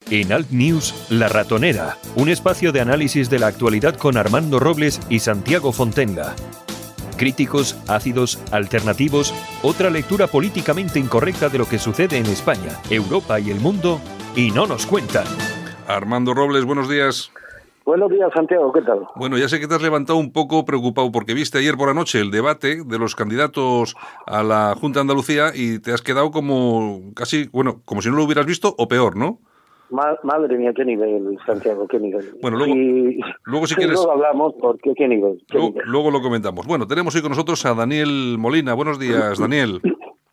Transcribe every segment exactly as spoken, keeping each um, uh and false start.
En Alt News, La Ratonera, un espacio de análisis de la actualidad con Armando Robles y Santiago Fontenga. Críticos, ácidos, alternativos, otra lectura políticamente incorrecta de lo que sucede en España, Europa y el mundo, y no nos cuentan. Armando Robles, buenos días. Buenos días, Santiago, ¿qué tal? Bueno, ya sé que te has levantado un poco preocupado porque viste ayer por la noche el debate de los candidatos a la Junta de Andalucía y te has quedado como casi, bueno, como si no lo hubieras visto o peor, ¿no? Madre mía, qué nivel, Santiago, qué nivel. Bueno, luego, y, luego si sí, quieres... Luego hablamos, porque qué nivel. Qué luego, nivel. luego lo comentamos. Bueno, tenemos hoy con nosotros a Daniel Molina. Buenos días, Daniel.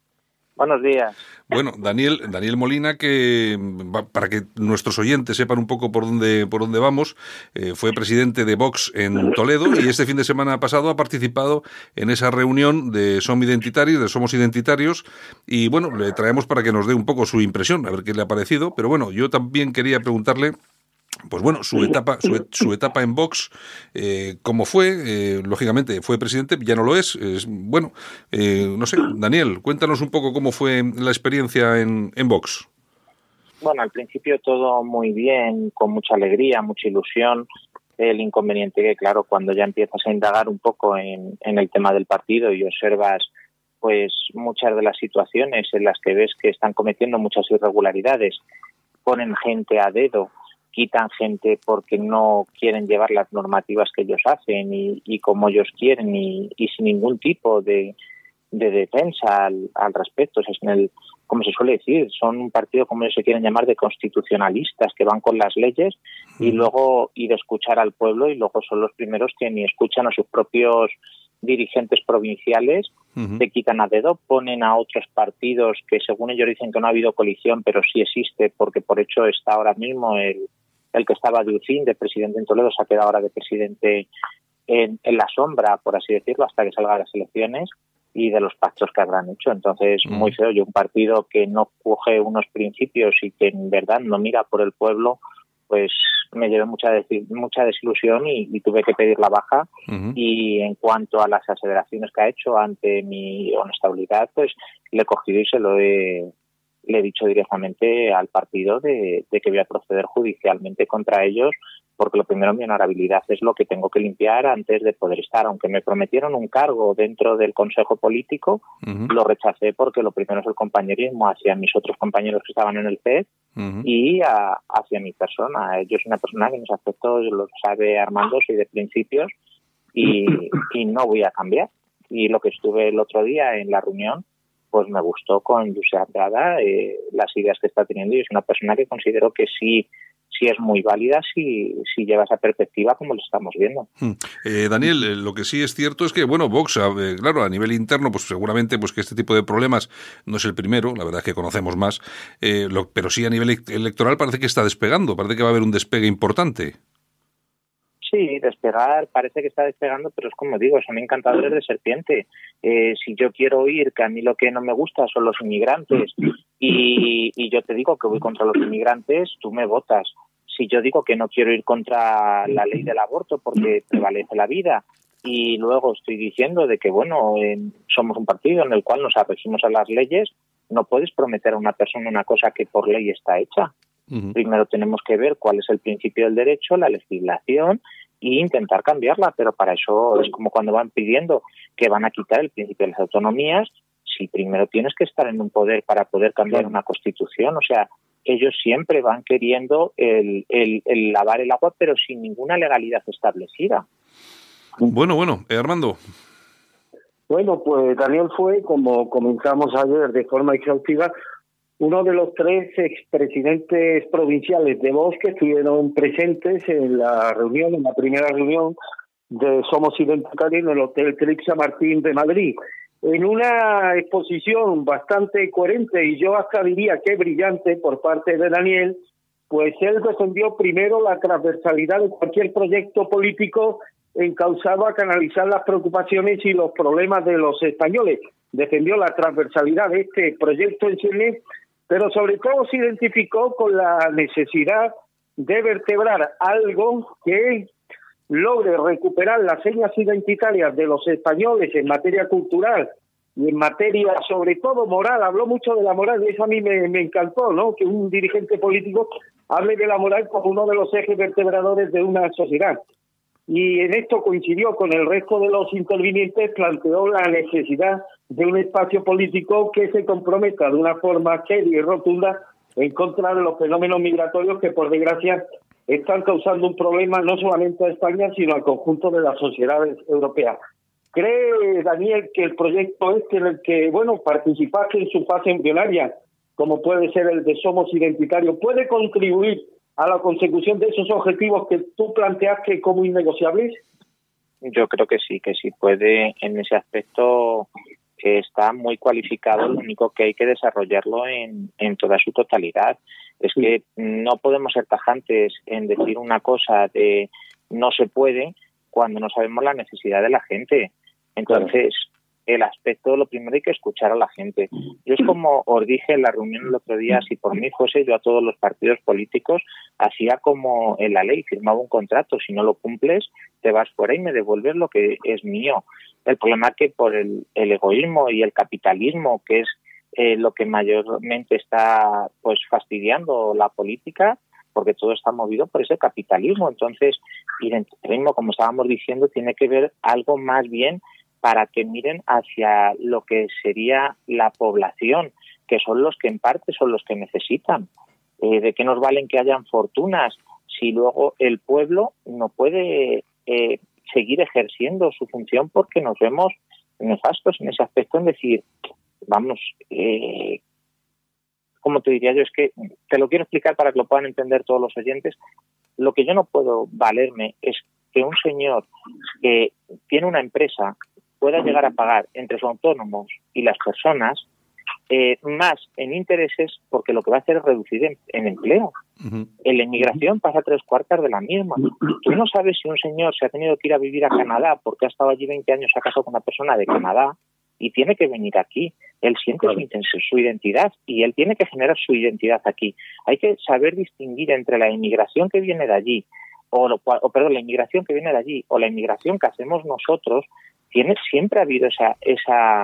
Buenos días. Bueno, Daniel, Daniel Molina, que para que nuestros oyentes sepan un poco por dónde por dónde vamos, eh, fue presidente de Vox en Toledo y este fin de semana pasado ha participado en esa reunión de Som Identitaris, de Somos Identitarios, y bueno, le traemos para que nos dé un poco su impresión, a ver qué le ha parecido, pero bueno, yo también quería preguntarle, pues bueno, su etapa su, su etapa en Vox, eh, cómo fue, eh, lógicamente fue presidente, ya no lo es, es bueno, eh, no sé, Daniel, cuéntanos un poco cómo fue la experiencia en, en Vox. Bueno, al principio todo muy bien, con mucha alegría, mucha ilusión. El inconveniente que, claro, cuando ya empiezas a indagar un poco en, en el tema del partido y observas pues muchas de las situaciones en las que ves que están cometiendo muchas irregularidades, ponen gente a dedo, quitan gente porque no quieren llevar las normativas que ellos hacen y, y como ellos quieren y, y sin ningún tipo de, de defensa al, al respecto. O sea, es en el, como se suele decir, son un partido, como ellos se quieren llamar, de constitucionalistas que van con las leyes y luego y de escuchar al pueblo, y luego son los primeros que ni escuchan a sus propios dirigentes provinciales, uh-huh. Se quitan a dedo, ponen a otros partidos que según ellos dicen que no ha habido coalición, pero sí existe, porque por hecho está ahora mismo el el que estaba de Ucín, de presidente en Toledo, se ha quedado ahora de presidente en, en la sombra, por así decirlo, hasta que salgan las elecciones, y de los pactos que habrán hecho. Entonces, mm. muy feo. Yo, un partido que no coge unos principios y que en verdad no mira por el pueblo, pues me llevé mucha des- mucha desilusión y, y tuve que pedir la baja. Uh-huh. Y en cuanto a las aseveraciones que ha hecho ante mi honestabilidad, pues le he cogido y se lo he... le he dicho directamente al partido de, de que voy a proceder judicialmente contra ellos, porque lo primero, mi honorabilidad es lo que tengo que limpiar antes de poder estar. Aunque me prometieron un cargo dentro del Consejo Político, uh-huh. lo rechacé porque lo primero es el compañerismo hacia mis otros compañeros que estaban en el C E D uh-huh. y a, hacia mi persona. Yo soy una persona que en ese aspecto, lo sabe Armando, soy de principios y, y no voy a cambiar. Y lo que estuve el otro día en la reunión, pues me gustó con Josep Dada eh, las ideas que está teniendo, y es una persona que considero que sí sí es muy válida si, si lleva esa perspectiva como lo estamos viendo. Eh, Daniel, eh, lo que sí es cierto es que, bueno, Vox, eh, claro, a nivel interno, pues seguramente pues que este tipo de problemas no es el primero, la verdad es que conocemos más, eh, lo, pero sí a nivel electoral parece que está despegando, parece que va a haber un despegue importante. Sí, despegar, parece que está despegando, pero es como digo, son encantadores de serpiente. Eh, si yo quiero oír que a mí lo que no me gusta son los inmigrantes y, y yo te digo que voy contra los inmigrantes, tú me votas. Si yo digo que no quiero ir contra la ley del aborto porque prevalece la vida y luego estoy diciendo de que, bueno, eh, somos un partido en el cual nos arregimos a las leyes, no puedes prometer a una persona una cosa que por ley está hecha. Uh-huh. Primero tenemos que ver cuál es el principio del derecho, la legislación, e intentar cambiarla, pero para eso es como cuando van pidiendo que van a quitar el principio de las autonomías. Si primero tienes que estar en un poder para poder cambiar una constitución, o sea, ellos siempre van queriendo el, el, el lavar el agua, pero sin ninguna legalidad establecida. Bueno, bueno, eh, Armando. Bueno, pues Daniel fue, como comenzamos ayer de forma exhaustiva, uno de los tres expresidentes provinciales de Vox que estuvieron presentes en la reunión, en la primera reunión de Somos Identitarios en el Hotel Trip San Martín de Madrid. En una exposición bastante coherente y yo hasta diría que brillante por parte de Daniel, pues él defendió primero la transversalidad de cualquier proyecto político encauzado a canalizar las preocupaciones y los problemas de los españoles. Defendió la transversalidad de este proyecto en sí, pero sobre todo se identificó con la necesidad de vertebrar algo que logre recuperar las señas identitarias de los españoles en materia cultural y en materia, sobre todo moral, habló mucho de la moral, y eso a mí me, me encantó, ¿no? Que un dirigente político hable de la moral como uno de los ejes vertebradores de una sociedad. Y en esto coincidió con el resto de los intervinientes, planteó la necesidad de un espacio político que se comprometa de una forma seria y rotunda en contra de los fenómenos migratorios que, por desgracia, están causando un problema no solamente a España, sino al conjunto de las sociedades europeas. ¿Cree, Daniel, que el proyecto este en el que, bueno, participaste en su fase embrionaria, como puede ser el de Somos Identitarios, puede contribuir a la consecución de esos objetivos que tú planteaste como innegociables? Yo creo que sí, que sí puede. En ese aspecto que está muy cualificado, lo único que hay que desarrollarlo en, en toda su totalidad. Es que no podemos ser tajantes en decir una cosa de no se puede cuando no sabemos la necesidad de la gente. Entonces, el aspecto, lo primero hay que escuchar a la gente. Yo es como os dije en la reunión el otro día, si por mí fuese, yo a todos los partidos políticos hacía como en la ley, firmaba un contrato, si no lo cumples, te vas fuera y me devuelves lo que es mío. El problema es que por el, el egoísmo y el capitalismo, que es eh, lo que mayormente está pues fastidiando la política, porque todo está movido por ese capitalismo. Entonces, identitarismo, como estábamos diciendo, tiene que ver algo más bien para que miren hacia lo que sería la población, que son los que en parte son los que necesitan. Eh, ¿De qué nos valen que hayan fortunas si luego el pueblo no puede eh, seguir ejerciendo su función porque nos vemos nefastos en ese aspecto? En decir, vamos, eh, ¿cómo te diría yo? Es que te lo quiero explicar para que lo puedan entender todos los oyentes. Lo que yo no puedo valerme es que un señor que tiene una empresa pueda llegar a pagar entre los autónomos y las personas eh, más en intereses, porque lo que va a hacer es reducir en, en empleo. Uh-huh. En la inmigración pasa tres cuartas de la misma. Tú no sabes si un señor se ha tenido que ir a vivir a Canadá porque ha estado allí veinte años, se ha casado con una persona de Canadá y tiene que venir aquí. Él siente claro. su, su identidad y él tiene que generar su identidad aquí. Hay que saber distinguir entre la inmigración que viene de allí, o, lo, o perdón, la inmigración que viene de allí o la inmigración que hacemos nosotros. Tiene, siempre ha habido esa, esa,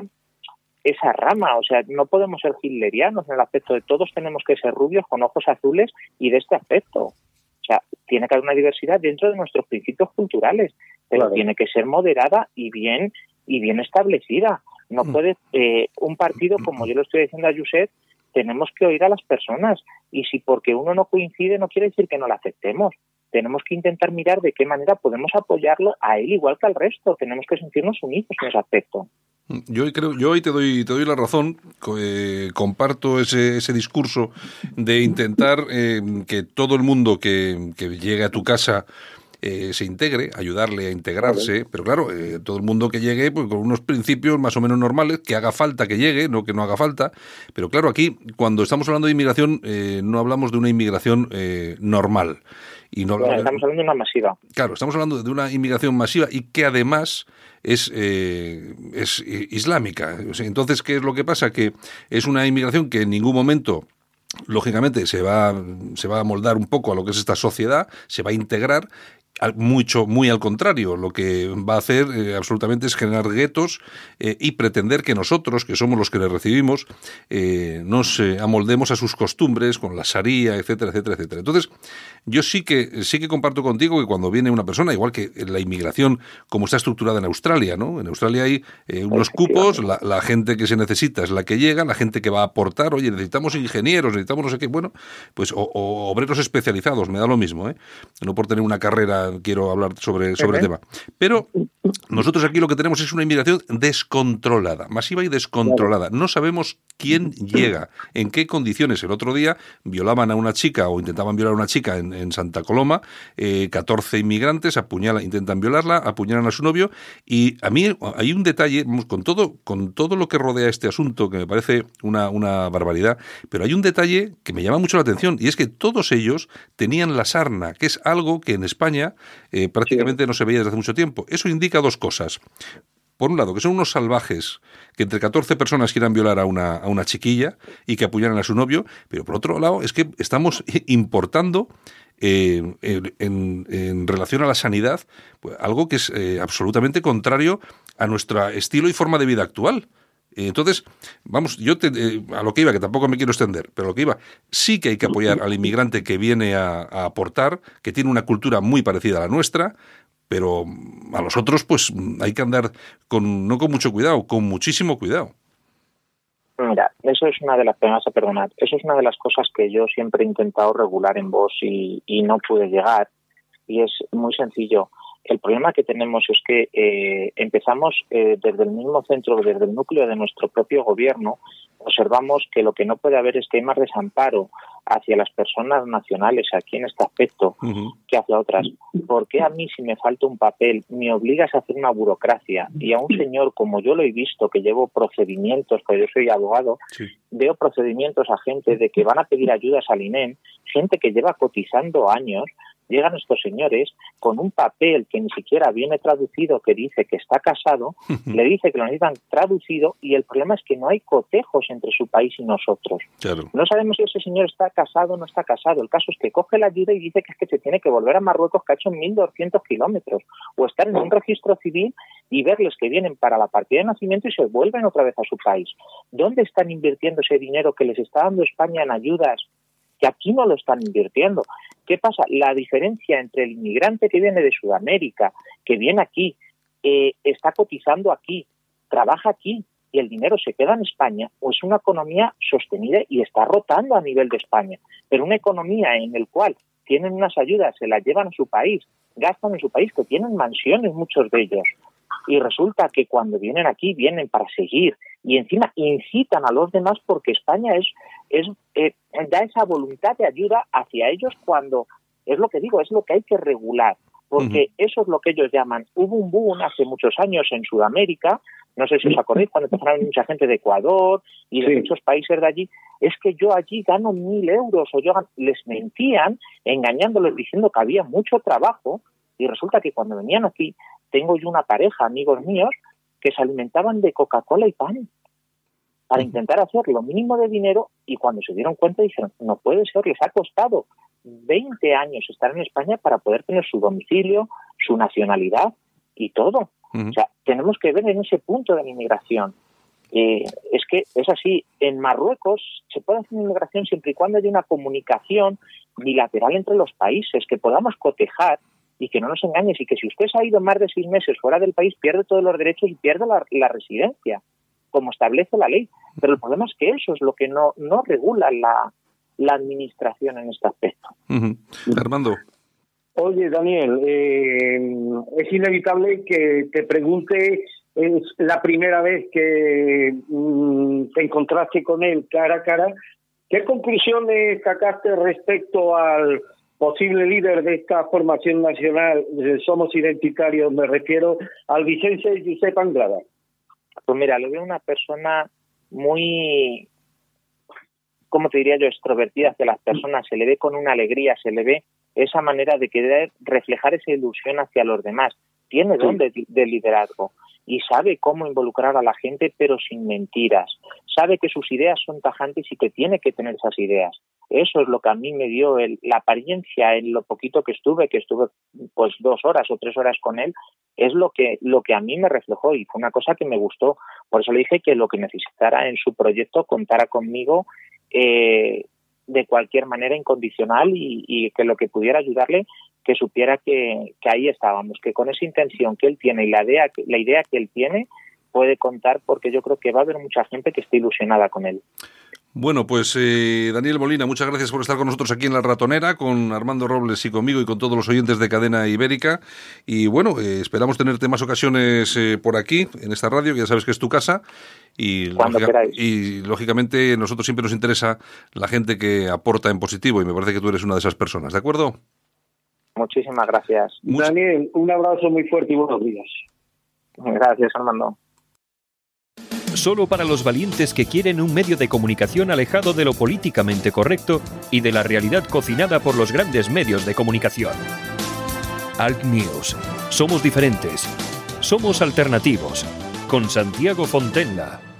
esa rama, o sea, no podemos ser hitlerianos en el aspecto de todos tenemos que ser rubios con ojos azules y de este aspecto. O sea, tiene que haber una diversidad dentro de nuestros principios culturales, pero claro. tiene que ser moderada y bien y bien establecida. No puede, eh, un partido, como yo lo estoy diciendo a Josep, tenemos que oír a las personas y si porque uno no coincide no quiere decir que no la aceptemos. Tenemos que intentar mirar de qué manera podemos apoyarlo a él igual que al resto. Tenemos que sentirnos unidos en ese aspecto. Yo creo, yo hoy te doy, te doy la razón. Eh, comparto ese, ese discurso de intentar eh, que todo el mundo que, que llegue a tu casa Eh, se integre, ayudarle a integrarse, vale. pero claro, eh, todo el mundo que llegue pues, con unos principios más o menos normales, que haga falta que llegue, no que no haga falta, pero claro, aquí cuando estamos hablando de inmigración eh, no hablamos de una inmigración eh, normal. Y no hablamos, estamos hablando de una masiva. Claro, estamos hablando de una inmigración masiva y que además es, eh, es islámica. Entonces, ¿qué es lo que pasa? Que es una inmigración que en ningún momento lógicamente se va, se va a moldar un poco a lo que es esta sociedad, se va a integrar. Mucho, muy al contrario, lo que va a hacer eh, absolutamente es generar guetos eh, y pretender que nosotros, que somos los que le recibimos, eh, nos eh, amoldemos a sus costumbres con la sharia, etcétera, etcétera, etcétera. Entonces, yo sí que sí que comparto contigo que cuando viene una persona, igual que la inmigración como está estructurada en Australia, ¿no? En Australia hay eh, unos cupos, la, la gente que se necesita es la que llega, la gente que va a aportar, oye, necesitamos ingenieros, necesitamos no sé qué, bueno, pues o, o obreros especializados, me da lo mismo, ¿eh? No por tener una carrera quiero hablar sobre, sobre el tema. Pero nosotros aquí lo que tenemos es una inmigración descontrolada, masiva y descontrolada. No sabemos quién llega, en qué condiciones. El otro día violaban a una chica o intentaban violar a una chica en, en Santa Coloma, eh, catorce inmigrantes apuñalan, intentan violarla, apuñalan a su novio y a mí hay un detalle, con todo, con todo lo que rodea este asunto que me parece una, una barbaridad, pero hay un detalle que me llama mucho la atención y es que todos ellos tenían la sarna, que es algo que en España Eh, prácticamente sí. no se veía desde hace mucho tiempo. Eso indica dos cosas. Por un lado, que son unos salvajes que entre catorce personas quieran violar a una, a una chiquilla y que apuñalan a su novio, pero por otro lado es que estamos importando eh, en, en relación a la sanidad pues, algo que es eh, absolutamente contrario a nuestro estilo y forma de vida actual. Entonces, vamos, yo te, eh, a lo que iba, que tampoco me quiero extender, pero a lo que iba, sí que hay que apoyar al inmigrante que viene a, a aportar, que tiene una cultura muy parecida a la nuestra, pero a los otros pues hay que andar con no con mucho cuidado, con muchísimo cuidado. Mira, eso es una de las, me vas a perdonar, eso es una de las cosas que yo siempre he intentado regular en Vox y, y no pude llegar, y es muy sencillo. El problema que tenemos es que eh, empezamos eh, desde el mismo centro, desde el núcleo de nuestro propio gobierno, observamos que lo que no puede haber es que hay más desamparo hacia las personas nacionales aquí en este aspecto uh-huh. que hacia otras. ¿Por qué a mí, si me falta un papel, me obligas a hacer una burocracia? Y a un señor, como yo lo he visto, que llevo procedimientos, porque yo soy abogado, sí. veo procedimientos a gente de que van a pedir ayudas al I N E M, gente que lleva cotizando años. Llegan estos señores con un papel que ni siquiera viene traducido, que dice que está casado, le dice que lo necesitan traducido, y el problema es que no hay cotejos entre su país y nosotros. Claro. No sabemos si ese señor está casado o no está casado. El caso es que coge la ayuda y dice que es que se tiene que volver a Marruecos, que ha hecho mil doscientos kilómetros, o estar en un registro civil y verles que vienen para la partida de nacimiento y se vuelven otra vez a su país. ¿Dónde están invirtiendo ese dinero que les está dando España en ayudas? Que aquí no lo están invirtiendo. ¿Qué pasa? La diferencia entre el inmigrante que viene de Sudamérica, que viene aquí, eh, está cotizando aquí, trabaja aquí y el dinero se queda en España, o es una economía sostenida y está rotando a nivel de España. Pero una economía en la cual tienen unas ayudas, se las llevan a su país, gastan en su país, que tienen mansiones muchos de ellos, y resulta que cuando vienen aquí, vienen para seguir, y encima incitan a los demás porque España es, es eh, da esa voluntad de ayuda hacia ellos cuando, es lo que digo, es lo que hay que regular, porque uh-huh. eso es lo que ellos llaman, hubo un boom hace muchos años en Sudamérica, no sé si os acordáis, cuando empezaron a venir mucha gente de Ecuador y de sí. muchos países de allí, es que yo allí gano mil euros, o yo gano, les mentían, engañándoles, diciendo que había mucho trabajo, y resulta que cuando venían aquí, tengo yo una pareja, amigos míos, que se alimentaban de Coca-Cola y pan para intentar hacer lo mínimo de dinero, y cuando se dieron cuenta dijeron, no puede ser, les ha costado veinte años estar en España para poder tener su domicilio, su nacionalidad y todo. Uh-huh. O sea, tenemos que ver en ese punto de la inmigración. Eh, es que es así, en Marruecos se puede hacer inmigración siempre y cuando haya una comunicación bilateral entre los países, que podamos cotejar y que no nos engañes, y que si usted se ha ido más de seis meses fuera del país, pierde todos los derechos y pierde la, la residencia, como establece la ley. Pero el problema es que eso es lo que no, no regula la, la administración en este aspecto. Uh-huh. Armando. Oye, Daniel, eh, es inevitable que te pregunte, es la primera vez que mm, te encontraste con él cara a cara, ¿qué conclusiones sacaste respecto al posible líder de esta formación nacional, Somos Identitarios, me refiero al Vicente Josep Anglada? Pues mira, lo veo una persona muy, ¿cómo te diría yo?, extrovertida hacia las personas, se le ve con una alegría, se le ve esa manera de querer reflejar esa ilusión hacia los demás. Tiene don de, de liderazgo y sabe cómo involucrar a la gente, pero sin mentiras. Sabe que sus ideas son tajantes y que tiene que tener esas ideas. Eso es lo que a mí me dio el, la apariencia en lo poquito que estuve, que estuve pues dos horas o tres horas con él, es lo que, lo que a mí me reflejó y fue una cosa que me gustó. Por eso le dije que lo que necesitara en su proyecto contara conmigo eh, de cualquier manera incondicional y, y que lo que pudiera ayudarle, que supiera que, que ahí estábamos, que con esa intención que él tiene y la idea, la idea que él tiene puede contar, porque yo creo que va a haber mucha gente que esté ilusionada con él. Bueno, pues eh, Daniel Molina, muchas gracias por estar con nosotros aquí en La Ratonera, con Armando Robles y conmigo y con todos los oyentes de Cadena Ibérica. Y bueno, eh, esperamos tenerte más ocasiones eh, por aquí, en esta radio, que ya sabes que es tu casa. Y, lógica, y lógicamente nosotros siempre nos interesa la gente que aporta en positivo y me parece que tú eres una de esas personas, ¿de acuerdo? Muchísimas gracias. Much- Daniel, un abrazo muy fuerte y buenos días. Gracias, Armando. Solo para los valientes que quieren un medio de comunicación alejado de lo políticamente correcto y de la realidad cocinada por los grandes medios de comunicación. Alt News. Somos diferentes. Somos alternativos. Con Santiago Fontenla.